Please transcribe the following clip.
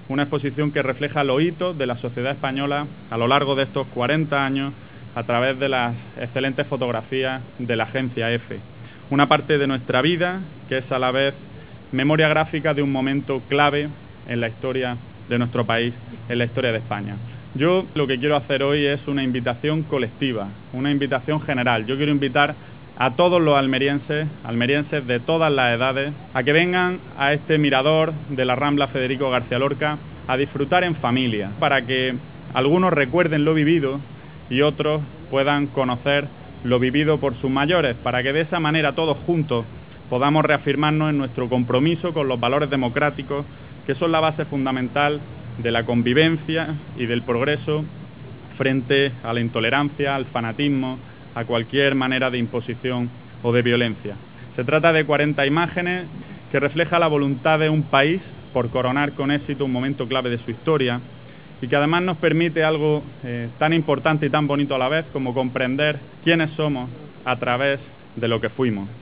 una exposición que refleja los hitos de la sociedad española a lo largo de estos 40 años a través de las excelentes fotografías de la agencia EFE. Una parte de nuestra vida que es a la vez memoria gráfica de un momento clave en la historia de nuestro país, en la historia de España. Yo lo que quiero hacer hoy es una invitación colectiva, una invitación general. Yo quiero invitar a todos los almerienses de todas las edades, a que vengan a este mirador de la Rambla Federico García Lorca a disfrutar en familia, para que algunos recuerden lo vivido y otros puedan conocer lo vivido por sus mayores, para que de esa manera todos juntos podamos reafirmarnos en nuestro compromiso con los valores democráticos, que son la base fundamental de la convivencia y del progreso frente a la intolerancia, al fanatismo, a cualquier manera de imposición o de violencia. Se trata de 40 imágenes que reflejan la voluntad de un país por coronar con éxito un momento clave de su historia y que además nos permite algo tan importante y tan bonito a la vez como comprender quiénes somos a través de lo que fuimos.